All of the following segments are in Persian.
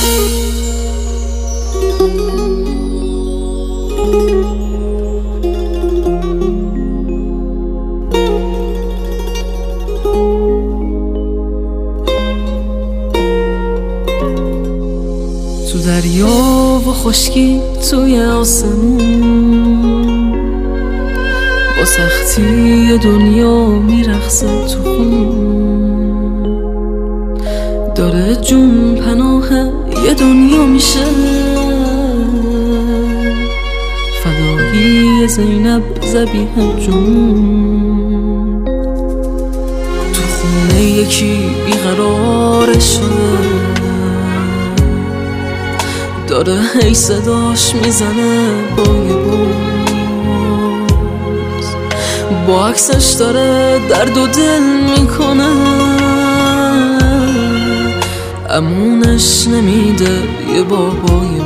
تو دریا و خشکی توی آسمون، با سختی دنیا میرقصه تو خون. داره جون پناه یه دنیا میشه، فدایی زینب ذبیح جون. تو خونه یکی بیقرار شده، داره هی صداش میزنه بای باز، با عکسش داره درد و دل میکنه، امونش نمیده یه بابای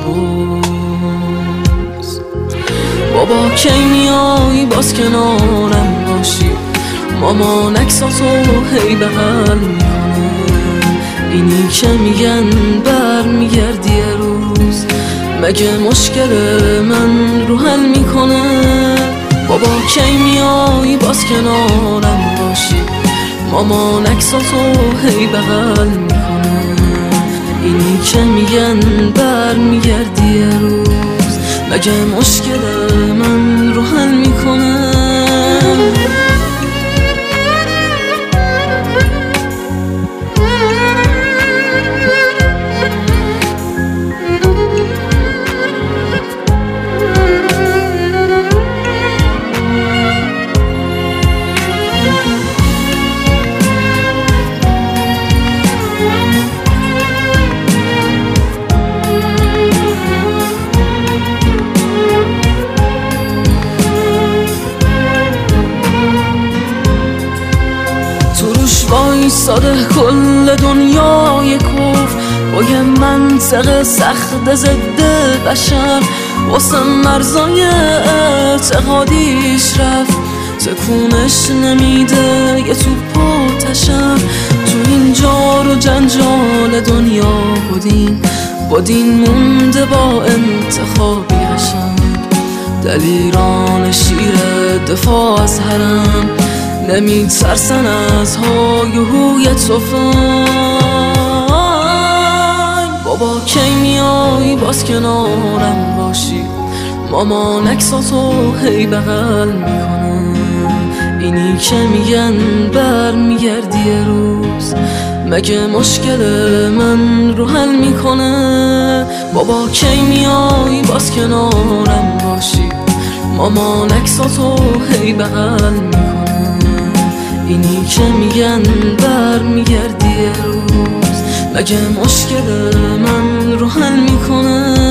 باز. بابا کی میای باز کنارم باشی، مامان عکساتو هی بغل میکنه، اینی که میگن بر میگردی یه روز، مگه مشکل من رو حل میکنه. بابا کی میای باز کنارم باشی، مامان عکساتو هی بغل میکنه، اینی که میگن بر میگردی یه روز، مگه مشکل من رو حل میکنه. ساده کل دنیای کفر با یه منطق سخت ضد بشر، واسه مرزای اعتقادیش رفت، تکونش نمیده یه توپ و تشر. تو این جار و جنجال دنیا با دین مونده با انتخابی قشنگ، دلیران شیر دفاع از حرم، نمیترسن از های و هوی تفنگ. بابا کی میای باز کنارم باشی، مامان عکساتو هی بغل میکنه، اینی که میگن بر میگردی یه روز، مگه مشکل من رو حل میکنه. بابا کی میای باز کنارم باشی، مامان عکساتو هی بغل میکنه، اینی که میگن بر میگردی یه روز، مگه مشکل من رو حل میکنه.